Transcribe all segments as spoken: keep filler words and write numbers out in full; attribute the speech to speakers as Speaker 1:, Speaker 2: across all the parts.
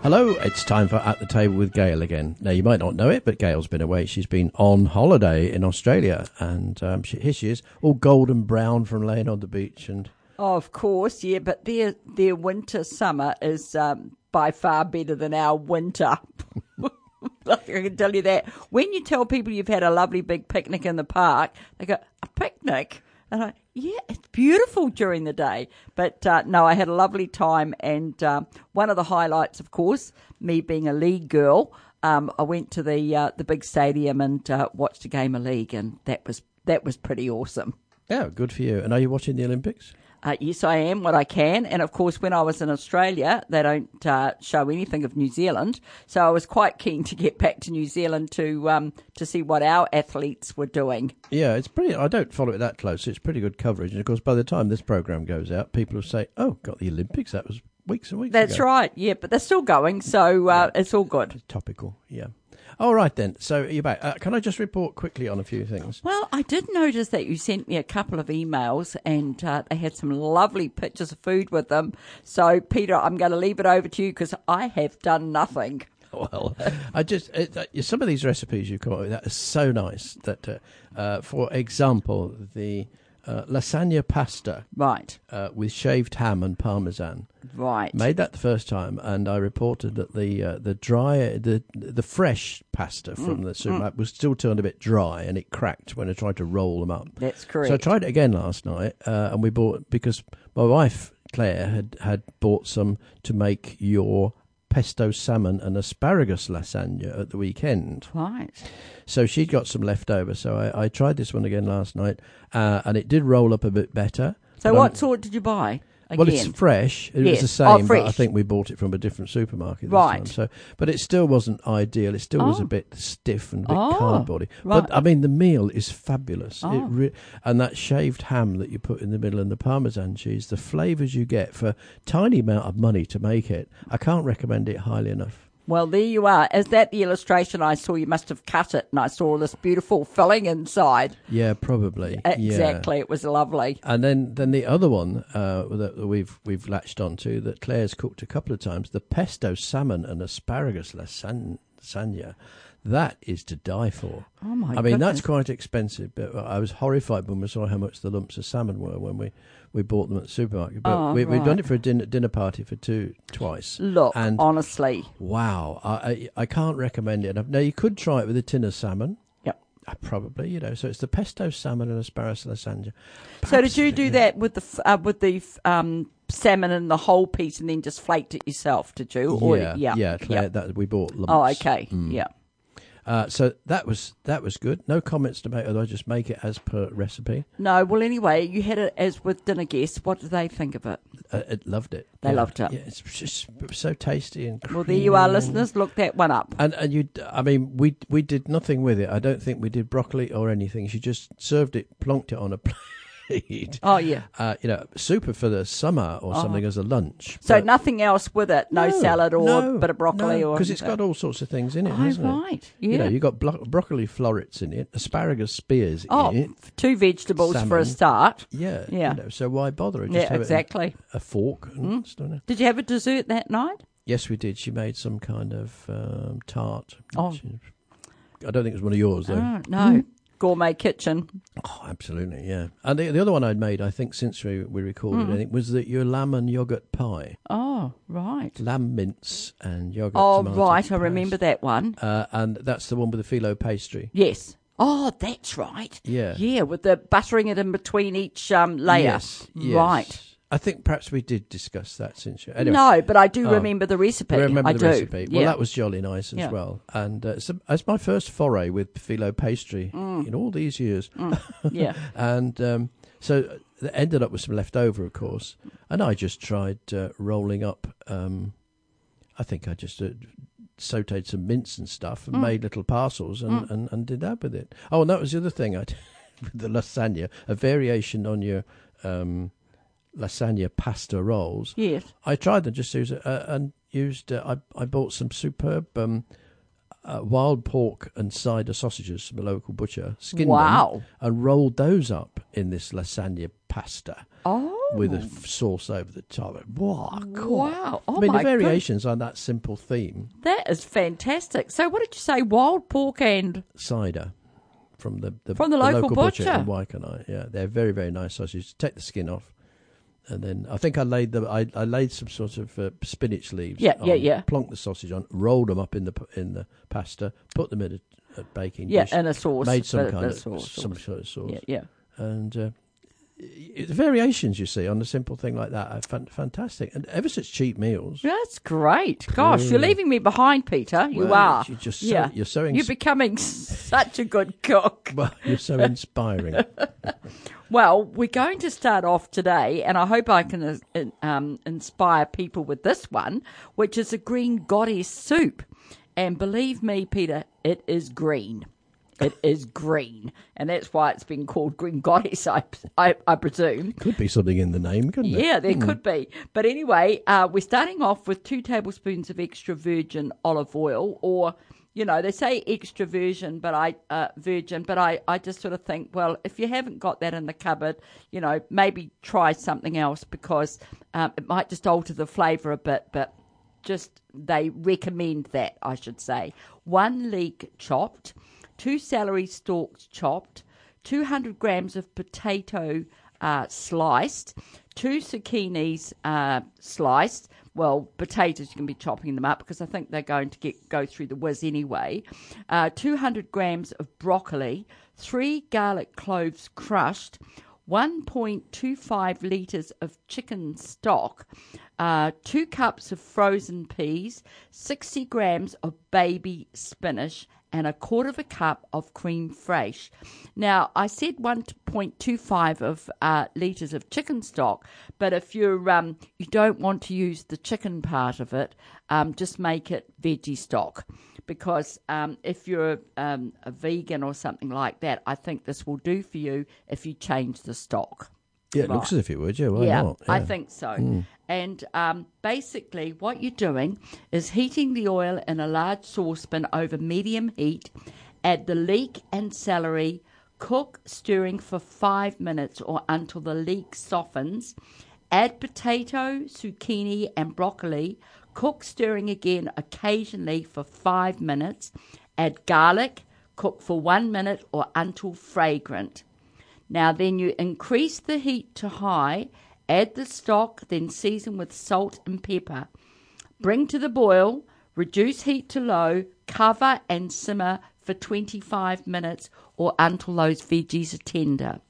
Speaker 1: Hello, it's time for At the Table with Gail again. Now, you might not know it, but Gail's been away. She's been on holiday in Australia, and um, she, here she is, all golden brown from laying on the beach. And
Speaker 2: oh, of course, yeah, but their their winter summer is um, by far better than our winter. I can tell you that. When you tell people you've had a lovely big picnic in the park, they go, a picnic? And I, yeah, it's beautiful during the day. But uh, no, I had a lovely time. And uh, one of the highlights, of course, me being a league girl, um, I went to the uh, the big stadium and uh, watched a game of league, and that was that was pretty awesome.
Speaker 1: yeah, good for you. And are you watching the Olympics?
Speaker 2: Uh, yes, I am, what I can. And, of course, when I was in Australia, they don't uh, show anything of New Zealand. So I was quite keen to get back to New Zealand to um, to see what our athletes were doing.
Speaker 1: Yeah, it's pretty. I don't follow it that close. It's pretty good coverage. And, of course, by the time this programme goes out, people will say, oh, got the Olympics. That was weeks and weeks
Speaker 2: That's
Speaker 1: ago.
Speaker 2: right, yeah, but they're still going, so uh,
Speaker 1: Yeah.
Speaker 2: it's all good.
Speaker 1: It's topical, yeah. All right, then. So you're back. Uh, can I just report quickly on a few things?
Speaker 2: Well, I did notice that you sent me a couple of emails, and uh, they had some lovely pictures of food with them. So, Peter, I'm going to leave it over to you because I have done nothing.
Speaker 1: Well, I just it, uh, some of these recipes you come up with that are so nice. That, uh, uh, for example, the uh, lasagna pasta,
Speaker 2: Right,
Speaker 1: uh, with shaved ham and parmesan.
Speaker 2: right.
Speaker 1: Made that the first time, and I reported that the uh, the dry the the fresh pasta from
Speaker 2: Mm,
Speaker 1: the supermarket was still turned a bit dry, and it cracked when I tried to roll them up.
Speaker 2: That's correct.
Speaker 1: So I tried it again last night, uh, and we bought, because my wife Claire had had bought some to make your pesto salmon and asparagus lasagna at the weekend.
Speaker 2: Right.
Speaker 1: So she'd got some left over. So I, I tried this one again last night, uh, and it did roll up a bit better.
Speaker 2: So
Speaker 1: But
Speaker 2: what
Speaker 1: I'm-
Speaker 2: sort did you buy?
Speaker 1: Well,
Speaker 2: Again?
Speaker 1: it's fresh. It
Speaker 2: Yes.
Speaker 1: was the
Speaker 2: Oh,
Speaker 1: same, but I
Speaker 2: fresh.
Speaker 1: think we bought it from a different supermarket this
Speaker 2: Right.
Speaker 1: time. So, but it still wasn't ideal. It still was
Speaker 2: Oh.
Speaker 1: a bit stiff and a bit
Speaker 2: Oh,
Speaker 1: cardboardy.
Speaker 2: right.
Speaker 1: But I mean, the meal is fabulous. It
Speaker 2: Oh.
Speaker 1: re- and that shaved ham that you put in the middle and the Parmesan cheese, the flavours you get for a tiny amount of money to make it, I can't recommend it highly enough.
Speaker 2: Well, there you are. Is that the illustration I saw? You must have cut it, and I saw this beautiful filling inside.
Speaker 1: Yeah, probably. Yeah.
Speaker 2: Exactly. It was lovely.
Speaker 1: And then, then the other one uh, that that we've we've latched onto that Claire's cooked a couple of times, the pesto salmon and asparagus lasan- lasagna, that is to die for.
Speaker 2: Oh, my
Speaker 1: I mean, that's
Speaker 2: goodness.
Speaker 1: quite expensive, but I was horrified when we saw how much the lumps of salmon were when we, we bought them at the supermarket. But
Speaker 2: Oh,
Speaker 1: we, we've done
Speaker 2: right.
Speaker 1: it for a dinner, dinner party for two twice.
Speaker 2: Look,
Speaker 1: and
Speaker 2: honestly.
Speaker 1: wow, I, I I can't recommend it enough. Now, you could try it with a tin of salmon.
Speaker 2: Yep.
Speaker 1: Uh, Probably, you know. So it's the pesto salmon and asparagus lasagna.
Speaker 2: So did you do
Speaker 1: Absolutely.
Speaker 2: that with the f- uh, with the f- um, salmon and the whole piece, and then just flaked it yourself? Did you? Or,
Speaker 1: yeah,
Speaker 2: yeah,
Speaker 1: yeah, Claire,
Speaker 2: yeah.
Speaker 1: that we bought lumps.
Speaker 2: Oh, okay.
Speaker 1: Mm.
Speaker 2: Yeah.
Speaker 1: Uh, so that was that was good. No comments to make, although I just make it as per recipe.
Speaker 2: No. Well, anyway, you had it as with dinner guests. What did they think of it?
Speaker 1: Uh, it loved it.
Speaker 2: They
Speaker 1: yeah.
Speaker 2: loved it.
Speaker 1: Yeah, it's just so tasty and creamy.
Speaker 2: Well, there you are, listeners. Look that one up.
Speaker 1: And and you, I mean, we we did nothing with it. I don't think we did broccoli or anything. She just served it, plonked it on a plate.
Speaker 2: Oh, yeah.
Speaker 1: Uh, you know, super for the summer or
Speaker 2: Oh.
Speaker 1: something as a lunch.
Speaker 2: So
Speaker 1: But
Speaker 2: nothing else with it? No, salad or
Speaker 1: no,
Speaker 2: a bit of broccoli
Speaker 1: no,
Speaker 2: or
Speaker 1: because it's got all sorts of things in it,
Speaker 2: Oh,
Speaker 1: hasn't it?
Speaker 2: right. Yeah.
Speaker 1: You know, you got blo- broccoli florets in it, asparagus spears
Speaker 2: oh,
Speaker 1: in it.
Speaker 2: two vegetables for
Speaker 1: Salmon.
Speaker 2: a start.
Speaker 1: Yeah,
Speaker 2: Yeah.
Speaker 1: You know, so why bother? Just
Speaker 2: Yeah,
Speaker 1: have it in
Speaker 2: exactly.
Speaker 1: a fork and
Speaker 2: Mm.
Speaker 1: stuff.
Speaker 2: Did you have a dessert that night?
Speaker 1: Yes, we did. She made some kind of um, tart.
Speaker 2: Oh.
Speaker 1: She- I don't think it was one of yours though.
Speaker 2: Oh, no. Gourmet kitchen.
Speaker 1: Oh, absolutely, yeah. And the the other one I'd made, I think, since we we recorded,
Speaker 2: Mm.
Speaker 1: I think, was the your lamb and yogurt pie,
Speaker 2: Oh, right.
Speaker 1: lamb mince and yogurt.
Speaker 2: Oh,
Speaker 1: tomato
Speaker 2: right. I
Speaker 1: paste.
Speaker 2: remember that one.
Speaker 1: Uh, and that's the one with the phyllo pastry.
Speaker 2: Yes. Oh, that's right.
Speaker 1: Yeah.
Speaker 2: Yeah, with the buttering it in between each um, layer.
Speaker 1: Yes, yes.
Speaker 2: Right.
Speaker 1: I think perhaps we did discuss that since you. Anyway,
Speaker 2: No, but I do
Speaker 1: Oh.
Speaker 2: remember the recipe.
Speaker 1: I remember
Speaker 2: I
Speaker 1: the
Speaker 2: do.
Speaker 1: recipe. Well,
Speaker 2: Yeah.
Speaker 1: that was jolly nice as
Speaker 2: Yeah.
Speaker 1: well. And uh, so, it's my first foray with phyllo pastry
Speaker 2: Mm.
Speaker 1: in all these years.
Speaker 2: Yeah.
Speaker 1: And um, so it ended up with some left over, of course. And I just tried uh, rolling up. Um, I think I just uh, sauteed some mince and stuff and
Speaker 2: Mm.
Speaker 1: made little parcels and,
Speaker 2: Mm.
Speaker 1: and, and did that with it. Oh, and that was the other thing I did with the lasagna, a variation on your um, lasagna pasta rolls.
Speaker 2: Yes.
Speaker 1: I tried them just to use it, uh, and used. Uh, I I bought some superb um, uh, wild pork and cider sausages from a local butcher, skinned
Speaker 2: Wow.
Speaker 1: them, and rolled those up in this lasagna pasta
Speaker 2: Oh.
Speaker 1: with a f- sauce over the top. Wow.
Speaker 2: Wow. Oh,
Speaker 1: I mean,
Speaker 2: my
Speaker 1: the variations on that simple theme.
Speaker 2: That is fantastic. So what did you say? Wild pork and...
Speaker 1: Cider from the, the,
Speaker 2: From the local
Speaker 1: butcher,
Speaker 2: butcher.
Speaker 1: in Waikanae. Yeah, they're very, very nice sausages. Take the skin off. And then I think I laid the I, I laid some sort of uh, spinach leaves.
Speaker 2: Yeah,
Speaker 1: on,
Speaker 2: yeah, yeah.
Speaker 1: Plonked the sausage on, rolled them up in the p- in the pasta, put them in a, a baking
Speaker 2: Yeah,
Speaker 1: dish.
Speaker 2: and a sauce.
Speaker 1: Made some
Speaker 2: bit-
Speaker 1: kind
Speaker 2: bit
Speaker 1: of
Speaker 2: sauce,
Speaker 1: some
Speaker 2: sauce.
Speaker 1: sort of sauce.
Speaker 2: Yeah, yeah.
Speaker 1: And uh, i- the variations you see on a simple thing like that are fan- fantastic. And ever such cheap meals.
Speaker 2: That's great. Gosh, you're
Speaker 1: Yeah.
Speaker 2: leaving me behind, Peter. You
Speaker 1: Well,
Speaker 2: are.
Speaker 1: You're just so,
Speaker 2: yeah.
Speaker 1: you're so
Speaker 2: You're
Speaker 1: ins-
Speaker 2: becoming such a good cook.
Speaker 1: well, you're so inspiring.
Speaker 2: Well, we're going to start off today, and I hope I can uh, um, inspire people with this one, which is a green goddess soup. And believe me, Peter, it is green. It is green, and that's why it's been called green goddess, I, I, I presume.
Speaker 1: Could be something in the name, couldn't it?
Speaker 2: Yeah, there could be. But anyway, uh, we're starting off with two tablespoons of extra virgin olive oil, or, you know, they say extra virgin, but I uh, virgin, but I, I just sort of think, well, if you haven't got that in the cupboard, you know, maybe try something else, because um, it might just alter the flavour a bit, but just they recommend that, I should say. One leek chopped, two celery stalks chopped, two hundred grams of potato uh, sliced, two zucchinis uh, sliced. Well, potatoes, you can be chopping them up because I think they're going to get go through the whiz anyway. Uh, two hundred grams of broccoli, three garlic cloves crushed, one point two five litres of chicken stock, uh, two cups of frozen peas, sixty grams of baby spinach, and a quarter of a cup of cream fraiche. Now, I said one point two five of uh, litres of chicken stock, but if you're um, you don't want to use the chicken part of it, um, just make it veggie stock. Because um, if you're um, a vegan or something like that, I think this will do for you if you change the stock.
Speaker 1: Yeah, it
Speaker 2: Right.
Speaker 1: looks as if it would. Yeah, why
Speaker 2: yeah,
Speaker 1: not?
Speaker 2: I think so. And um, basically, what you're doing is heating the oil in a large saucepan over medium heat. Add the leek and celery. Cook, stirring for five minutes or until the leek softens. Add potato, zucchini, and broccoli. Cook, stirring again occasionally for five minutes. Add garlic. Cook for one minute or until fragrant. Now then you increase the heat to high, add the stock, then season with salt and pepper. Bring to the boil, reduce heat to low, cover and simmer for twenty-five minutes or until those veggies are tender.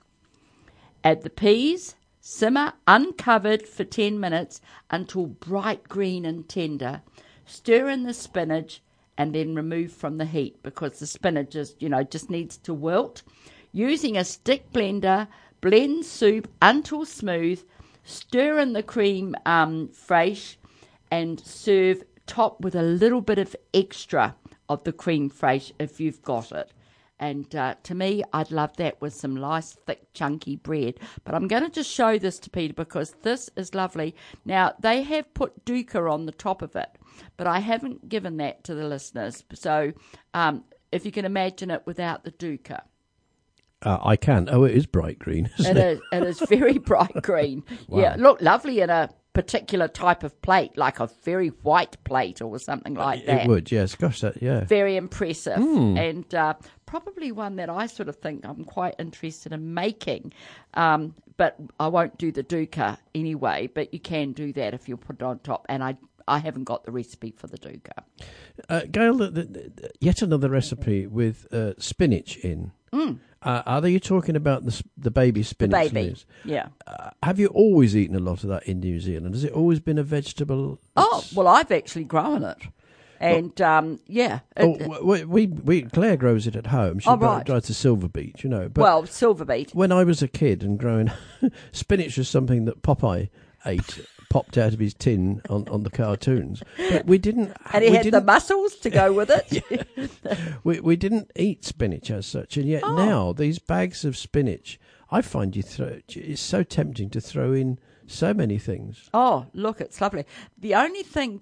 Speaker 2: Add the peas, simmer uncovered for ten minutes until bright green and tender. Stir in the spinach and then remove from the heat because the spinach is, you know, just needs to wilt. Using a stick blender, blend soup until smooth, stir in the cream um, fraiche, and serve top with a little bit of extra of the cream fraiche if you've got it. And uh, to me, I'd love that with some nice, thick, chunky bread. But I'm going to just show this to Peter because this is lovely. Now, they have put dukkha on the top of it, but I haven't given that to the listeners. So um, if you can imagine it without the dukkha.
Speaker 1: Uh, I can. Oh, it is bright green, isn't
Speaker 2: It
Speaker 1: it?
Speaker 2: is, it is very bright green.
Speaker 1: Wow.
Speaker 2: Yeah, look, lovely in a particular type of plate, like a very white plate or something like that.
Speaker 1: It would, yes. Gosh, that, yeah.
Speaker 2: Very impressive.
Speaker 1: Hmm.
Speaker 2: And uh, probably one that I sort of think I'm quite interested in making. Um, but I won't do the dukkha anyway, but you can do that if you put it on top. And I I haven't got the recipe for the dukkha.
Speaker 1: Uh, Gail, the, the, the, yet another recipe with uh, spinach in.
Speaker 2: Mm.
Speaker 1: Uh, are you talking about the s- the baby
Speaker 2: The
Speaker 1: spinach
Speaker 2: baby,
Speaker 1: leaves?
Speaker 2: yeah.
Speaker 1: Uh, have you always eaten a lot of that in New Zealand? Has it always been a vegetable?
Speaker 2: Oh,
Speaker 1: that's-
Speaker 2: well, I've actually grown it. And, um, yeah.
Speaker 1: Oh,
Speaker 2: it-
Speaker 1: we, we, we Claire grows it at home. She
Speaker 2: Oh,
Speaker 1: go-
Speaker 2: right.
Speaker 1: drives to Silver Beach, you know. But
Speaker 2: well, silver beet.
Speaker 1: when I was a kid and growing, spinach was something that Popeye ate, popped out of his tin on, on the cartoons. But we didn't.
Speaker 2: And he
Speaker 1: we
Speaker 2: had the
Speaker 1: didn't,
Speaker 2: muscles to go with it.
Speaker 1: we we didn't eat spinach as such, and yet
Speaker 2: Oh.
Speaker 1: now these bags of spinach, I find you throw. It's so tempting to throw in so many things.
Speaker 2: Oh, look, it's lovely. The only thing that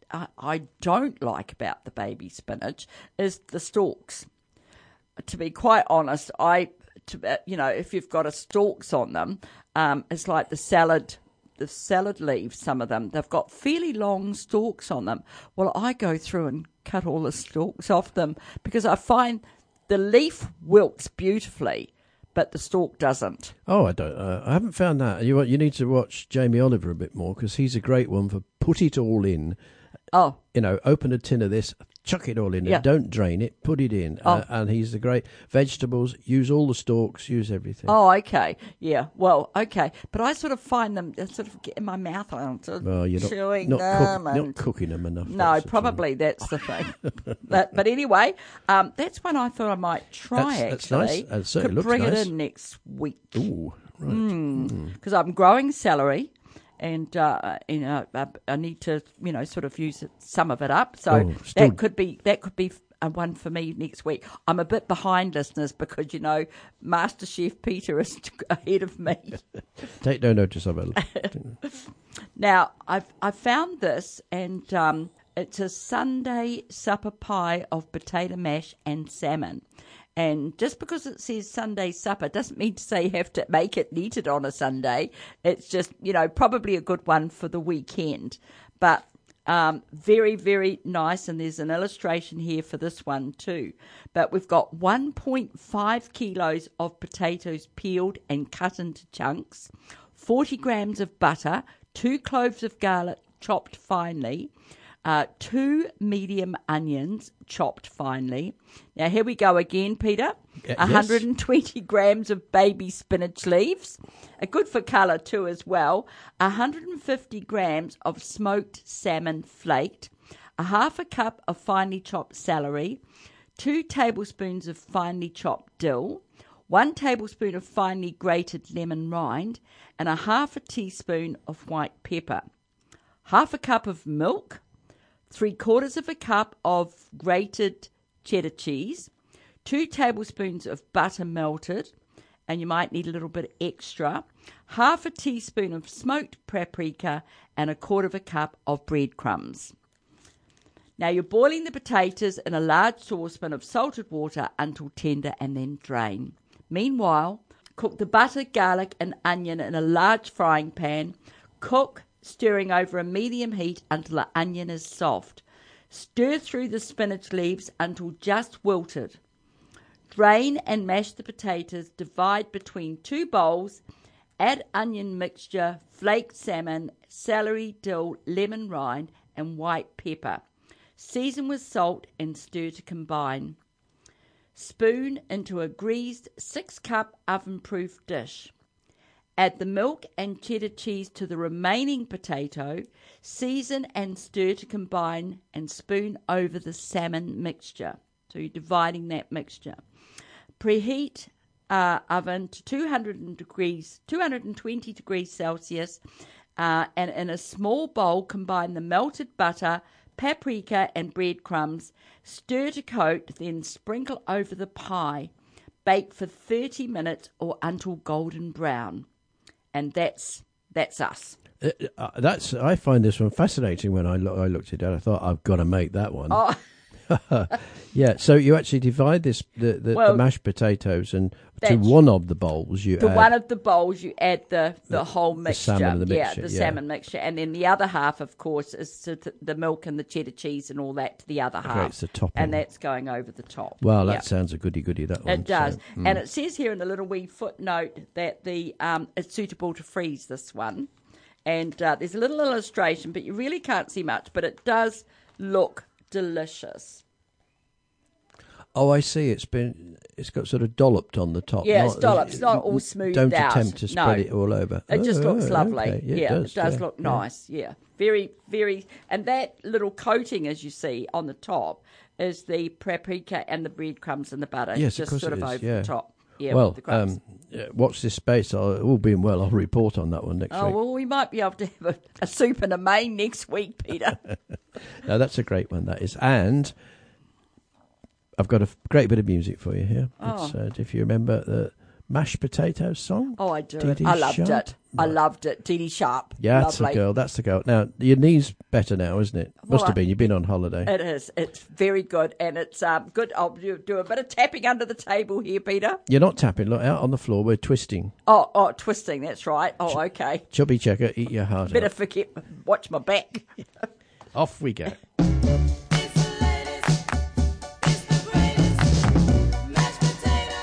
Speaker 2: I, I don't like about the baby spinach is the stalks. To be quite honest, I, to, you know, if you've got a stalks on them, um, it's like the salad, the salad leaves. Some of them they've got fairly long stalks on them. Well, I go through and cut all the stalks off them because I find the leaf wilts beautifully, but the stalk doesn't.
Speaker 1: Oh, I don't. Uh, I haven't found that. You you need to watch Jamie Oliver a bit more because he's a great one for put it all in.
Speaker 2: Oh,
Speaker 1: you know, open a tin of this, chuck it all in,
Speaker 2: yeah.
Speaker 1: and don't drain it, put it in.
Speaker 2: Oh.
Speaker 1: Uh, and he's the great vegetables. Use all the stalks. Use everything.
Speaker 2: Oh, okay, yeah. Well, okay, but I sort of find them I sort of get in my mouth. I'm sort of
Speaker 1: well, you're not,
Speaker 2: chewing
Speaker 1: not,
Speaker 2: them.
Speaker 1: cook,
Speaker 2: and
Speaker 1: not cooking them enough.
Speaker 2: no,
Speaker 1: that's
Speaker 2: probably that's the thing. but, but anyway, um, that's one I thought I might try.
Speaker 1: That's, that's
Speaker 2: actually,
Speaker 1: nice. It certainly
Speaker 2: could
Speaker 1: looks
Speaker 2: bring
Speaker 1: nice.
Speaker 2: it in next week.
Speaker 1: Ooh, right.
Speaker 2: Because mm. I'm growing celery. And uh, you know, I, I need to, you know, sort of use it, some of it up. So
Speaker 1: oh, still...
Speaker 2: that could be that could be a one for me next week. I'm a bit behind, listeners, because you know, Master Chef Peter is ahead of me.
Speaker 1: Take no notice of it.
Speaker 2: Now, I've I found this, and um, it's a Sunday supper pie of potato mash and salmon. And just because it says Sunday supper doesn't mean to say you have to make it and eat it on a Sunday. It's just, you know, probably a good one for the weekend. But um, very, very nice. And there's an illustration here for this one too. But we've got one point five kilos of potatoes peeled and cut into chunks, forty grams of butter, two cloves of garlic chopped finely, Uh, two medium onions chopped finely. Now, here we go again, Peter.
Speaker 1: Uh,
Speaker 2: one hundred twenty yes. grams of baby spinach leaves. Uh, good for colour too as well. one hundred fifty grams of smoked salmon flaked. A half a cup of finely chopped celery. Two tablespoons of finely chopped dill. One tablespoon of finely grated lemon rind. And a half a teaspoon of white pepper. Half a cup of milk. Three quarters of a cup of grated cheddar cheese, two tablespoons of butter melted, and you might need a little bit extra, half a teaspoon of smoked paprika, and a quarter of a cup of breadcrumbs. Now you're boiling the potatoes in a large saucepan of salted water until tender and then drain. Meanwhile, cook the butter, garlic, and onion in a large frying pan. Cook stirring over a medium heat until the onion is soft. Stir through the spinach leaves until just wilted. Drain and mash the potatoes, divide between two bowls, add onion mixture, flaked salmon, celery, dill, lemon rind, and white pepper. Season with salt and stir to combine. Spoon into a greased six-cup oven-proof dish. Add the milk and cheddar cheese to the remaining potato, season and stir to combine, and spoon over the salmon mixture. So you're dividing that mixture. Preheat uh, oven to two hundred degrees, two hundred twenty degrees Celsius, uh, and in a small bowl combine the melted butter, paprika, and breadcrumbs. Stir to coat, then sprinkle over the pie. Bake for thirty minutes or until golden brown. And that's that's us.
Speaker 1: Uh, uh, that's I find this one fascinating. When I, lo- I looked at it, I thought I've got to make that one.
Speaker 2: Oh.
Speaker 1: Yeah, so you actually divide this the, the,
Speaker 2: well,
Speaker 1: the mashed potatoes, and to one of the bowls you
Speaker 2: to
Speaker 1: add
Speaker 2: one of the bowls you add the, the,
Speaker 1: the
Speaker 2: whole mixture,
Speaker 1: the salmon and the mixture,
Speaker 2: yeah, the
Speaker 1: yeah.
Speaker 2: salmon mixture, and then the other half, of course, is to th- the milk and the cheddar cheese and all that to the other half.
Speaker 1: Okay, it's the topping.
Speaker 2: And that's going over the top.
Speaker 1: Well, that
Speaker 2: yeah.
Speaker 1: sounds a goody goody. That one
Speaker 2: It does,
Speaker 1: so, mm.
Speaker 2: and it says here in a little wee footnote that the um, it's suitable to freeze. This one, and uh, there's a little illustration, but you really can't see much, but it does look delicious.
Speaker 1: Oh, I see. It's been it's got sort of dolloped on the top.
Speaker 2: Yeah,
Speaker 1: not,
Speaker 2: it's dolloped. It's not all smoothed
Speaker 1: don't
Speaker 2: out.
Speaker 1: Don't attempt to spread
Speaker 2: no.
Speaker 1: it all over.
Speaker 2: It just
Speaker 1: oh,
Speaker 2: looks lovely.
Speaker 1: Okay. Yeah,
Speaker 2: yeah,
Speaker 1: it does,
Speaker 2: it does
Speaker 1: yeah,
Speaker 2: look
Speaker 1: yeah.
Speaker 2: nice. Yeah, very, very. And that little coating, as you see on the top, is the paprika and the breadcrumbs and the butter.
Speaker 1: Yes,
Speaker 2: just
Speaker 1: of course
Speaker 2: sort
Speaker 1: it
Speaker 2: of
Speaker 1: is,
Speaker 2: over
Speaker 1: yeah.
Speaker 2: the top. Yeah,
Speaker 1: well,
Speaker 2: with the crumbs.
Speaker 1: um, yeah, watch this space. I'll, all being well, I'll report on that one next
Speaker 2: oh
Speaker 1: week.
Speaker 2: well, we might be able to have a, a soup and a main next week, Peter.
Speaker 1: No, that's a great one. That is, and I've got a great bit of music for you here.
Speaker 2: Oh.
Speaker 1: It's, uh, if you remember the mashed potato song?
Speaker 2: Oh, I do.
Speaker 1: Dee
Speaker 2: It.
Speaker 1: Dee
Speaker 2: I loved
Speaker 1: Sharp?
Speaker 2: it. I
Speaker 1: Right.
Speaker 2: loved it. Dee Dee Sharp.
Speaker 1: Yeah, that's
Speaker 2: Lovely.
Speaker 1: the girl. That's the girl. Now, your knee's better now, isn't it?
Speaker 2: Well,
Speaker 1: Must have
Speaker 2: I-
Speaker 1: been. You've been on holiday.
Speaker 2: It is. It's very good, and it's um, good. I'll do, do a bit of tapping under the table here, Peter.
Speaker 1: You're not tapping. Look, out on the floor. We're twisting.
Speaker 2: Oh, oh, twisting. That's right. Oh, okay.
Speaker 1: Chubby checker, eat your heart
Speaker 2: Better
Speaker 1: out.
Speaker 2: forget. Watch my back.
Speaker 1: Off we go.
Speaker 3: It's the latest, it's the greatest, mashed potato.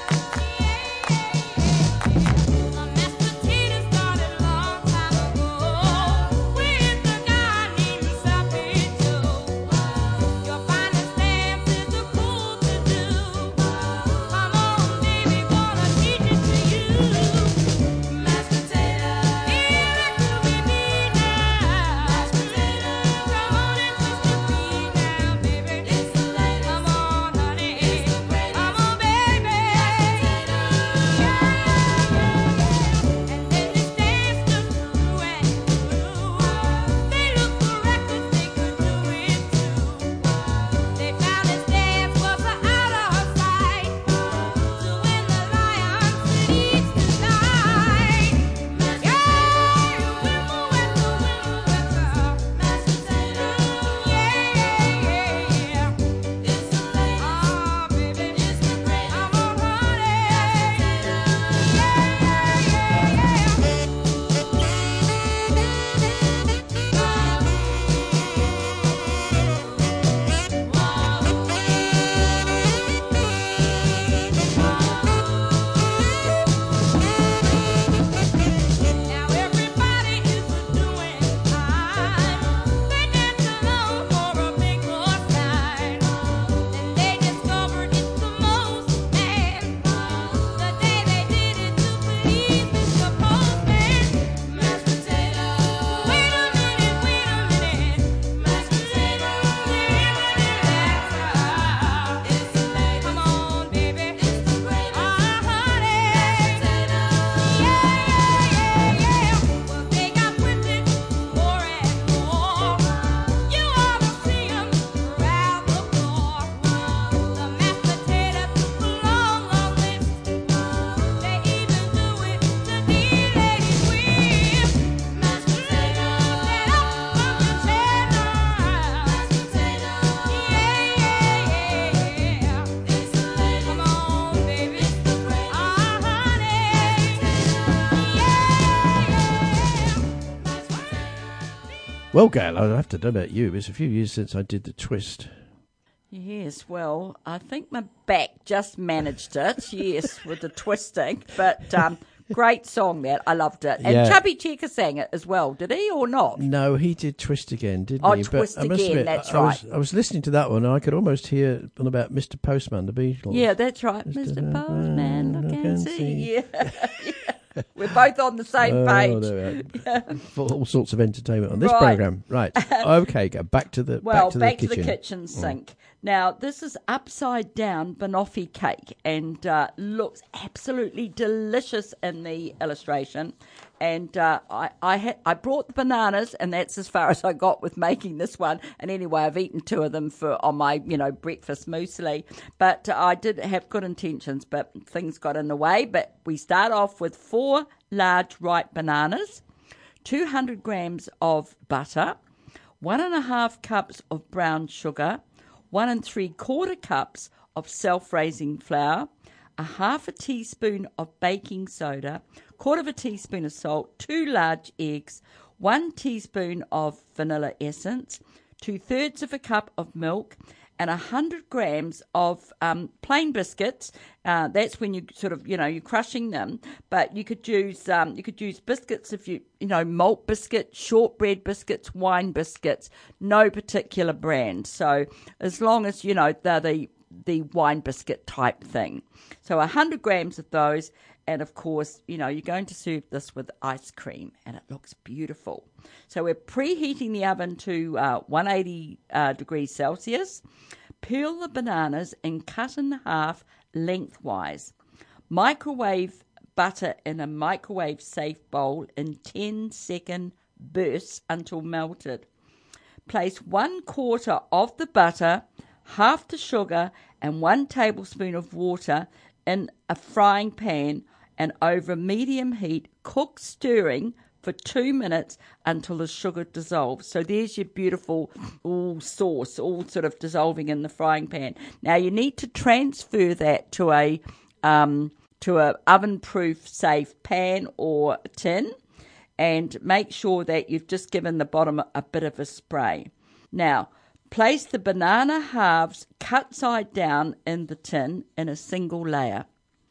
Speaker 3: A mashed potato started a long time ago with the guy named Sloppy Joe. Your finest dance is a cool to do. Come on, baby, wanna teach it to you. Mashed potato, feel it to be me now. Mashed potato, come on and twist your feet now, baby. It's the latest. Come on, honey. It's the greatest. Come on, baby. Mashed potato. Yeah, yeah, yeah. And then this dance just grew and grew. They looked for records they could do it too. They found this dance was out of sight. So when the lion sleeps tonight, yeah, wimble wimble wimble wimble, mashed potato, yeah yeah yeah. It's the latest, ah baby, it's the greatest. Come on, honey, yeah Now everybody is doing fine. They dance along for a big horse ride, and they discovered it's the most man. The day they did it to please Mister Postman. Mashed potato. Wait a minute, wait a minute. Mashed potato. It's the latest. Come on, baby. It's the greatest. Ah, honey. Mashed potato. Yeah, yeah, yeah. Well, they got printed more and more. You ought to see 'em around the floor. The mashed potato took a long, long list. They even do it to these ladies with mashed potato. Get up from your chair now. Mashed potato. Yeah, yeah, yeah. It's the latest. Come on, baby. It's the greatest. Ah, honey. Yeah, yeah. Mashed potato.
Speaker 1: Well, Gail, I have to know about you. It's a few years since I did the twist.
Speaker 2: Yes, well, I think my back just managed it, yes, with the twisting. But um, great song, that. I loved it. And
Speaker 1: Yeah.
Speaker 2: Chubby Checker sang it as well, did he, or not?
Speaker 1: No, he did twist again, didn't
Speaker 2: Oh,
Speaker 1: he?
Speaker 2: Twist
Speaker 1: I must
Speaker 2: Again,
Speaker 1: admit,
Speaker 2: that's
Speaker 1: I, I was,
Speaker 2: right.
Speaker 1: I was listening to that one, and I could almost hear one about Mister Postman, the Beatles.
Speaker 2: Yeah, that's right.
Speaker 1: Mister
Speaker 2: Mister Postman, look
Speaker 1: Look
Speaker 2: and
Speaker 1: and
Speaker 2: see.
Speaker 1: see.
Speaker 2: Yeah. Yeah. We're both on the same
Speaker 1: Oh,
Speaker 2: page.
Speaker 1: there we are. For all sorts of entertainment on this
Speaker 2: Right.
Speaker 1: program. Right. Okay, go back to the
Speaker 2: Well,
Speaker 1: back to
Speaker 2: back
Speaker 1: the
Speaker 2: to the
Speaker 1: kitchen.
Speaker 2: kitchen sink. Now, this is upside down banoffee cake and uh, looks absolutely delicious in the illustration. And uh, I I, had, I brought the bananas, and that's as far as I got with making this one. And anyway, I've eaten two of them for on my you know breakfast muesli. But uh, I did have good intentions, but things got in the way. But we start off with four large ripe bananas, two hundred grams of butter, one and a half cups of brown sugar, one and three quarter cups of self-raising flour, a half a teaspoon of baking soda, quarter of a teaspoon of salt, two large eggs, one teaspoon of vanilla essence, two-thirds of a cup of milk, and one hundred grams of um, plain biscuits. Uh, that's when you sort of, you know, you're crushing them. But you could use um, you could use biscuits if you, you know, malt biscuit, shortbread biscuits, wine biscuits, no particular brand. So as long as, you know, they're the, the wine biscuit type thing. So one hundred grams of those. And, of course, you know, you're going to serve this with ice cream, and it looks beautiful. So we're preheating the oven to uh, one hundred eighty uh, degrees Celsius. Peel the bananas and cut in half lengthwise. Microwave butter in a microwave-safe bowl in ten-second bursts until melted. Place one quarter of the butter, half the sugar, and one tablespoon of water in a frying pan and over medium heat, cook stirring for two minutes until the sugar dissolves. So there's your beautiful all sauce, all sort of dissolving in the frying pan. Now you need to transfer that to a um, to a oven-proof safe pan or tin, and make sure that you've just given the bottom a bit of a spray. Now, place the banana halves cut side down in the tin in a single layer.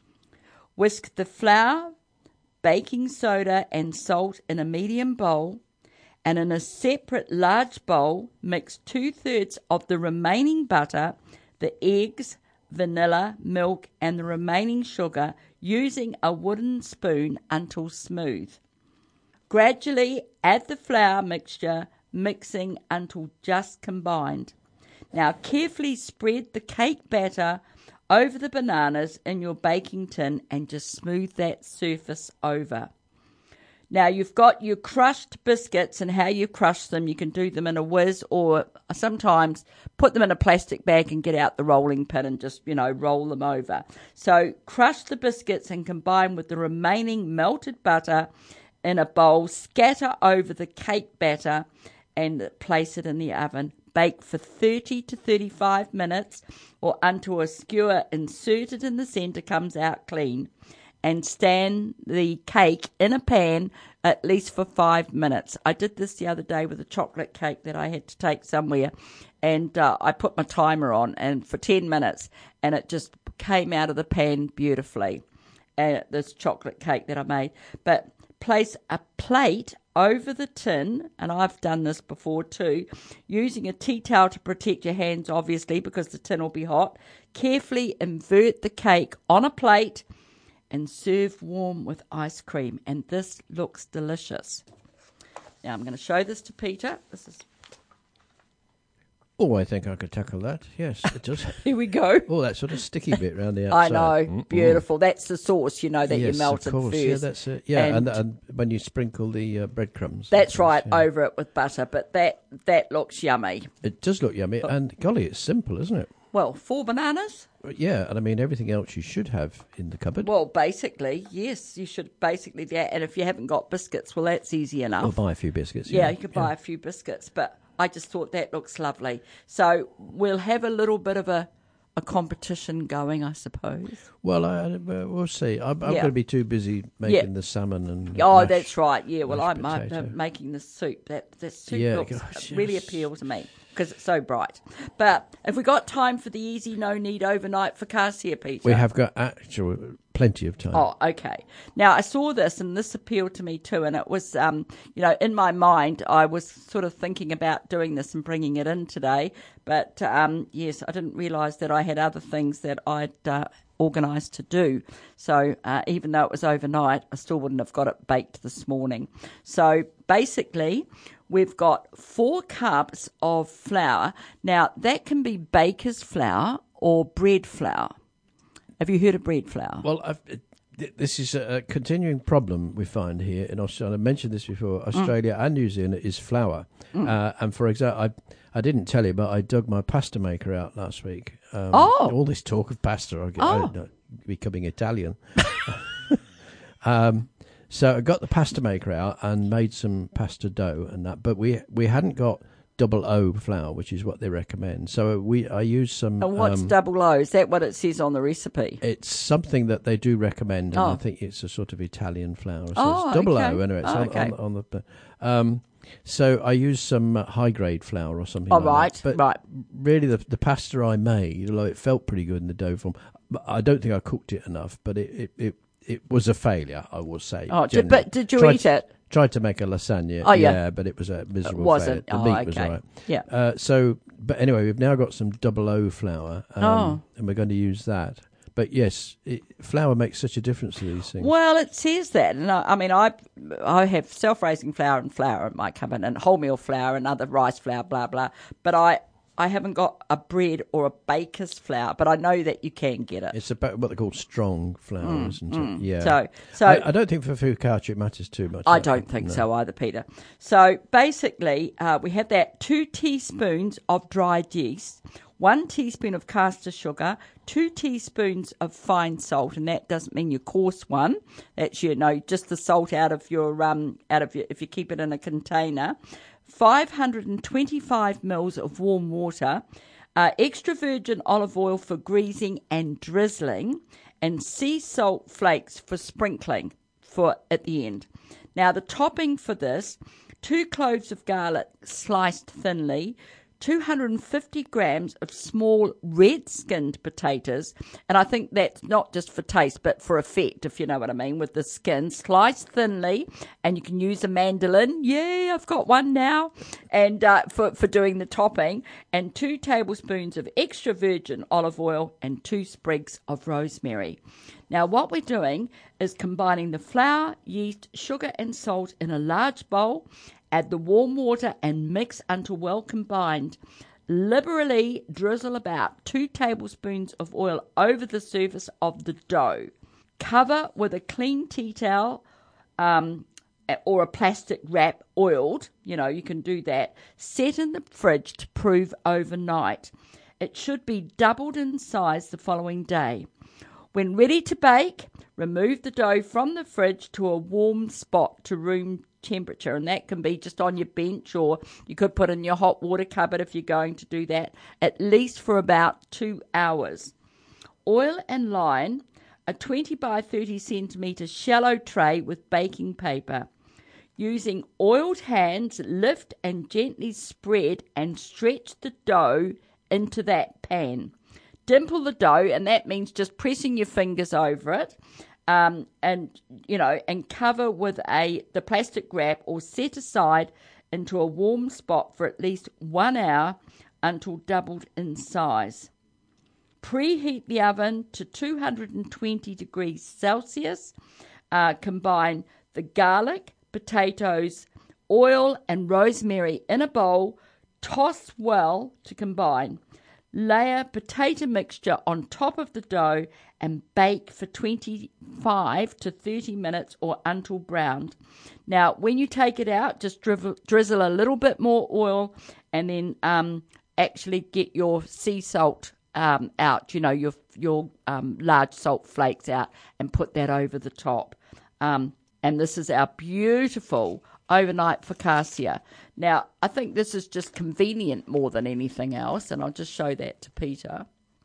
Speaker 2: Whisk the flour, baking soda and salt in a medium bowl, and in a separate large bowl, mix two-thirds of the remaining butter, the eggs, vanilla, milk, and the remaining sugar using a wooden spoon until smooth. Gradually add the flour mixture, mixing until just combined. Now carefully spread the cake batter over the bananas in your baking tin and just smooth that surface over. Now you've got your crushed biscuits, and how you crush them, you can do them in a whiz, or sometimes put them in a plastic bag and get out the rolling pin and just, you know, roll them over. So crush the biscuits and combine with the remaining melted butter in a bowl, scatter over the cake batter and place it in the oven. Bake for thirty to thirty-five minutes or until a skewer inserted in the centre comes out clean, and stand the cake in a pan at least for five minutes. I did this the other day with a chocolate cake that I had to take somewhere, and uh, I put my timer on and for ten minutes, and it just came out of the pan beautifully, uh, this chocolate cake that I made. But place a plate over the tin, and I've done this before too, using a tea towel to protect your hands, obviously, because the tin will be hot. Carefully invert the cake on a plate and serve warm with ice cream, and this looks delicious. Now I'm going to show this to Peter. This is
Speaker 1: Oh, I think I could tackle that. Yes, it does.
Speaker 2: Here we go.
Speaker 1: Oh, that sort of sticky bit around the
Speaker 2: I
Speaker 1: outside.
Speaker 2: know,
Speaker 1: Mm-mm.
Speaker 2: beautiful. That's the sauce, you know, that
Speaker 1: yes,
Speaker 2: you melted
Speaker 1: of course.
Speaker 2: first.
Speaker 1: Yeah, that's it. Yeah, and,
Speaker 2: And-
Speaker 1: and, when you sprinkle the uh, breadcrumbs.
Speaker 2: That's
Speaker 1: of course,
Speaker 2: right,
Speaker 1: yeah.
Speaker 2: over it with butter. But that that looks yummy.
Speaker 1: It does look yummy, and golly, it's simple, isn't it?
Speaker 2: Well, four bananas.
Speaker 1: Yeah, and I mean everything else you should have in the cupboard.
Speaker 2: Well, basically, yes, you should basically that. And if you haven't got biscuits, well, that's easy enough.
Speaker 1: Or buy a few biscuits.
Speaker 2: Yeah,
Speaker 1: Yeah,
Speaker 2: you could buy a few biscuits, but I just thought that looks lovely. So we'll have a little bit of a, a competition going, I suppose.
Speaker 1: Well, I, I- we'll see. I'm, I'm
Speaker 2: Yeah.
Speaker 1: going to be too busy making
Speaker 2: Yeah.
Speaker 1: the salmon and.
Speaker 2: Oh,
Speaker 1: mash-
Speaker 2: that's right. Yeah, well,
Speaker 1: mashed
Speaker 2: I'm uh,
Speaker 1: potato.
Speaker 2: making the soup. That the soup
Speaker 1: Yeah,
Speaker 2: looks
Speaker 1: gosh,
Speaker 2: really
Speaker 1: yes.
Speaker 2: appeals to me because it's so bright. But have we got time for the easy, no need overnight forecast here, Peter?
Speaker 1: We have got actual plenty of time.
Speaker 2: Oh, okay. Now, I saw this, and this appealed to me too, and it was, um, you know, in my mind, I was sort of thinking about doing this and bringing it in today, but, um, yes, I didn't realise that I had other things that I'd uh, organised to do. So uh, even though it was overnight, I still wouldn't have got it baked this morning. So basically, we've got four cups of flour. Now, that can be baker's flour or bread flour. Have you heard of bread flour?
Speaker 1: Well, I've, th- this is a, a continuing problem we find here in Australia. I mentioned this before. Australia and New Zealand is flour. Uh, and for example, I I didn't tell you, but I dug my pasta maker out last week. Um,
Speaker 2: Oh.
Speaker 1: all this talk of pasta, I get
Speaker 2: Oh.
Speaker 1: I'm not becoming Italian. um, so I got the pasta maker out and made some pasta dough and that, but we we hadn't got double O flour, which is what they recommend. So we I used some.
Speaker 2: And what's
Speaker 1: um,
Speaker 2: double O? Is that what it says on the recipe?
Speaker 1: It's something that they do recommend, and
Speaker 2: Oh.
Speaker 1: I think it's a sort of Italian flour. So
Speaker 2: Oh,
Speaker 1: it's double
Speaker 2: okay.
Speaker 1: O anyway. It's
Speaker 2: Oh,
Speaker 1: on,
Speaker 2: okay.
Speaker 1: on, on the. Um, so I used some uh, high grade flour or something.
Speaker 2: Oh,
Speaker 1: like
Speaker 2: right,
Speaker 1: that. But
Speaker 2: right.
Speaker 1: really, the the pasta I made, although it felt pretty good in the dough form, but I don't think I cooked it enough. But it it, it, it was a failure, I will say.
Speaker 2: Oh, did,
Speaker 1: generally.
Speaker 2: but did you
Speaker 1: Tried
Speaker 2: eat it?
Speaker 1: Tried to make a lasagna.
Speaker 2: Oh, yeah.
Speaker 1: but it was a miserable
Speaker 2: wasn't.
Speaker 1: failure. The
Speaker 2: Oh,
Speaker 1: meat was
Speaker 2: okay.
Speaker 1: all right.
Speaker 2: Yeah.
Speaker 1: Uh, so, but anyway, we've now got some double O flour, um,
Speaker 2: Oh.
Speaker 1: and we're going to use that. But yes, it, flour makes such a difference to these things.
Speaker 2: Well, it says that, and I, I mean, I I have self-raising flour and flour in my cupboard, and wholemeal flour and other rice flour, blah blah. But I I haven't got a bread or a baker's flour, but I know that you can get it.
Speaker 1: It's about what they call strong flour, isn't it? Yeah.
Speaker 2: Mm, So so
Speaker 1: I, I don't think for focaccia it matters too much.
Speaker 2: I
Speaker 1: that.
Speaker 2: don't think
Speaker 1: No.
Speaker 2: so either, Peter. So basically, uh, we have that two teaspoons of dried yeast, one teaspoon of caster sugar, two teaspoons of fine salt, and that doesn't mean your coarse one. That's, you know, just the salt out of your um out of your, if you keep it in a container. five hundred twenty-five mils of warm water, uh, extra virgin olive oil for greasing and drizzling, and sea salt flakes for sprinkling for at the end. Now, the topping for this, two cloves of garlic sliced thinly, two hundred fifty grams of small red-skinned potatoes, and I think that's not just for taste, but for effect, if you know what I mean, with the skin, sliced thinly, and you can use a mandolin. Yeah, I've got one now, and uh, for, for doing the topping, and two tablespoons of extra virgin olive oil and two sprigs of rosemary. Now, what we're doing is combining the flour, yeast, sugar, and salt in a large bowl. Add the warm water and mix until well combined. Liberally drizzle about two tablespoons of oil over the surface of the dough. Cover with a clean tea towel um, or a plastic wrap, oiled. You know, you can do that. Set in the fridge to prove overnight. It should be doubled in size the following day. When ready to bake, remove the dough from the fridge to a warm spot to room temperature, and that can be just on your bench, or you could put in your hot water cupboard if you're going to do that, at least for about two hours. Oil and line a twenty by thirty centimetre shallow tray with baking paper. Using oiled hands, lift and gently spread and stretch the dough into that pan. Dimple the dough, and that means just pressing your fingers over it, um, and you know, and cover with a the plastic wrap, or set aside into a warm spot for at least one hour until doubled in size. Preheat the oven to two hundred twenty degrees Celsius. Uh, combine the garlic, potatoes, oil, and rosemary in a bowl. Toss well to combine. Layer potato mixture on top of the dough and bake for twenty-five to thirty minutes or until browned. Now, when you take it out, just drizzle, drizzle a little bit more oil, and then um, actually get your sea salt um, out, you know, your your um, large salt flakes out, and put that over the top. Um, and this is our beautiful overnight focaccia. Now, I think this is just convenient more than anything else, and I'll just show that to Peter.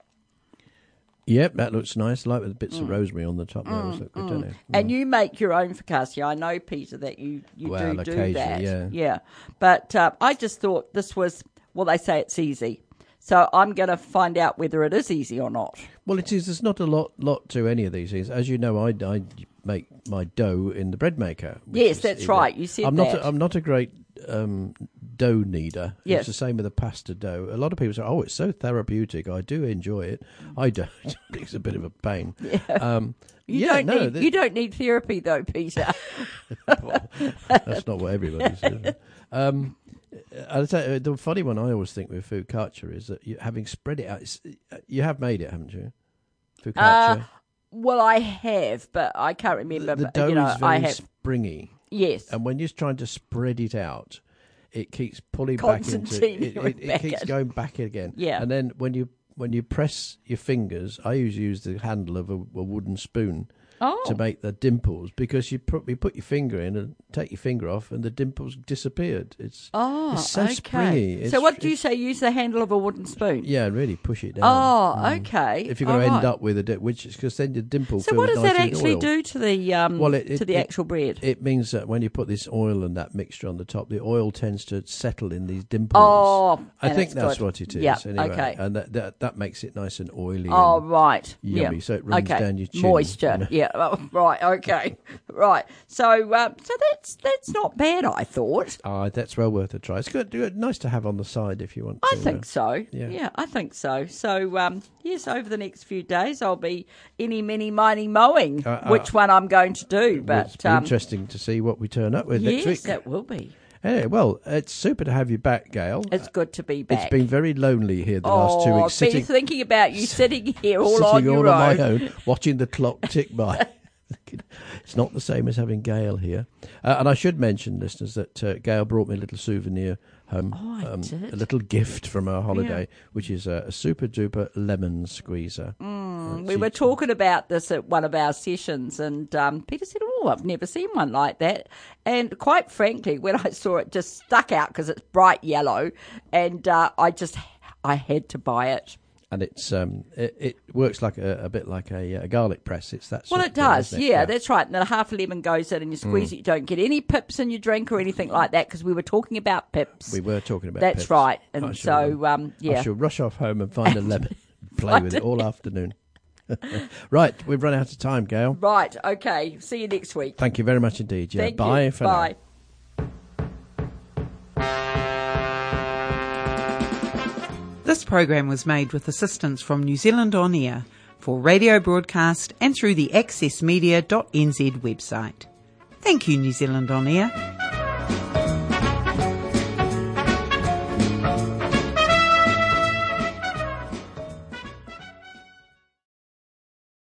Speaker 1: Yep, that looks nice. I like with bits mm. of rosemary on the top. There. Mm, look good, mm. don't it? Mm.
Speaker 2: And you make your own focaccia. I know, Peter, that you, you
Speaker 1: well,
Speaker 2: do do that.
Speaker 1: Yeah,
Speaker 2: yeah. But uh, I just thought this was, well, they say it's easy. So I'm going to find out whether it is easy or not.
Speaker 1: Well, it is. There's not a lot lot to any of these things. As you know, I, I make my dough in the bread maker.
Speaker 2: Yes,
Speaker 1: is,
Speaker 2: that's
Speaker 1: you
Speaker 2: right.
Speaker 1: know,
Speaker 2: You said
Speaker 1: I'm
Speaker 2: that.
Speaker 1: Not a, I'm not a great um, dough kneader.
Speaker 2: Yes.
Speaker 1: It's the same with the pasta dough. A lot of people say, oh, it's so therapeutic. I do enjoy it. I don't. It's a bit of a pain.
Speaker 2: Yeah.
Speaker 1: Um,
Speaker 2: You
Speaker 1: yeah,
Speaker 2: don't
Speaker 1: no,
Speaker 2: need
Speaker 1: th-
Speaker 2: you don't need therapy though, Peter.
Speaker 1: well, that's not what everybody says. Um, I'll tell you, the funny one I always think with focaccia is that you, having spread it out, it's, you have made it, haven't you? Focaccia.
Speaker 2: Uh, well, I have, but I can't remember.
Speaker 1: The, the
Speaker 2: but,
Speaker 1: dough
Speaker 2: you know,
Speaker 1: is very
Speaker 2: I have.
Speaker 1: springy.
Speaker 2: Yes.
Speaker 1: And when you're trying to spread it out, it keeps pulling back into
Speaker 2: Constantine
Speaker 1: it. It, it,
Speaker 2: back
Speaker 1: it keeps
Speaker 2: in.
Speaker 1: going back again.
Speaker 2: Yeah.
Speaker 1: And then when you when you press your fingers, I usually use the handle of a, a wooden spoon
Speaker 2: Oh.
Speaker 1: to make the dimples, because you put you put your finger in and take your finger off, and the dimples disappeared. It's
Speaker 2: Oh,
Speaker 1: it's so
Speaker 2: okay.
Speaker 1: springy. It's,
Speaker 2: so what do you
Speaker 1: it's-
Speaker 2: say? Use the handle of a wooden spoon?
Speaker 1: Yeah, really push it down.
Speaker 2: Oh,
Speaker 1: Mm.
Speaker 2: okay.
Speaker 1: If you're going to
Speaker 2: All
Speaker 1: end
Speaker 2: right.
Speaker 1: up with a di- which is because then your dimple.
Speaker 2: So
Speaker 1: fills
Speaker 2: what does that
Speaker 1: nicely with
Speaker 2: actually
Speaker 1: oil.
Speaker 2: do to the um
Speaker 1: Well, it- it-
Speaker 2: to the
Speaker 1: it-
Speaker 2: actual bread?
Speaker 1: It means that when you put this oil and that mixture on the top, the oil tends to settle in these dimples.
Speaker 2: Oh,
Speaker 1: I
Speaker 2: and
Speaker 1: think
Speaker 2: it's
Speaker 1: that's
Speaker 2: good.
Speaker 1: what it is.
Speaker 2: Yeah,
Speaker 1: Anyway.
Speaker 2: okay.
Speaker 1: And that, that that makes it nice and oily.
Speaker 2: Oh,
Speaker 1: and
Speaker 2: right.
Speaker 1: yummy,
Speaker 2: yeah.
Speaker 1: so it runs
Speaker 2: okay.
Speaker 1: down your chin,
Speaker 2: Moisture.
Speaker 1: you know.
Speaker 2: Yeah. Oh, right. Okay. right. So, um, so that's that's not bad. I thought.
Speaker 1: Ah, that's well worth a try. It's good, good, nice to have on the side if you want.
Speaker 2: I
Speaker 1: to,
Speaker 2: think
Speaker 1: uh,
Speaker 2: so.
Speaker 1: yeah.
Speaker 2: Yeah, I think so. So, um, yes, over the next few days, I'll be any, many, miny mowing
Speaker 1: Uh, uh,
Speaker 2: which one I'm going to do.
Speaker 1: well, it's
Speaker 2: But
Speaker 1: be
Speaker 2: um,
Speaker 1: interesting to see what we turn up with
Speaker 2: yes,
Speaker 1: next week.
Speaker 2: it will be.
Speaker 1: Anyway, well, it's super to have you back, Gail.
Speaker 2: It's good to be back.
Speaker 1: It's been very lonely here the
Speaker 2: oh,
Speaker 1: last two weeks,
Speaker 2: I've
Speaker 1: sitting,
Speaker 2: been thinking about you sitting here all
Speaker 1: sitting
Speaker 2: on your
Speaker 1: all on
Speaker 2: own.
Speaker 1: my own, watching the clock tick by. It's not the same as having Gail here. Uh, and I should mention, listeners, that uh, Gail brought me a little souvenir home
Speaker 2: Oh, I
Speaker 1: um,
Speaker 2: did.
Speaker 1: a little gift from our holiday, which is a, a super duper lemon squeezer.
Speaker 2: Mm, we were talking about this at one of our sessions, and um, Peter said, "Oh, I've never seen one like that." And quite frankly, when I saw it, just stuck out because it's bright yellow, and uh, I just I had to buy it.
Speaker 1: And it's um, it, it works like a, a bit like a, a garlic press. It's that. Sort
Speaker 2: Well,
Speaker 1: of
Speaker 2: it
Speaker 1: thing,
Speaker 2: does,
Speaker 1: isn't it?
Speaker 2: yeah, that's right. And then a half a lemon goes in and you squeeze it. You don't get any pips in your drink or anything like that because we were talking about pips.
Speaker 1: We were talking about.
Speaker 2: That's
Speaker 1: pips.
Speaker 2: right.
Speaker 1: I
Speaker 2: And
Speaker 1: shall,
Speaker 2: so, um, yeah.
Speaker 1: I shall rush off home and find a lemon, play with it all afternoon. Right, we've run out of time, Gail.
Speaker 2: Right, okay. See you next week.
Speaker 1: Thank you very much indeed. Yeah,
Speaker 2: Thank
Speaker 1: bye
Speaker 2: you.
Speaker 1: for
Speaker 2: Bye.
Speaker 1: now.
Speaker 4: This program was made with assistance from New Zealand On Air for radio broadcast and through the access media dot n z website. Thank you, New Zealand On Air.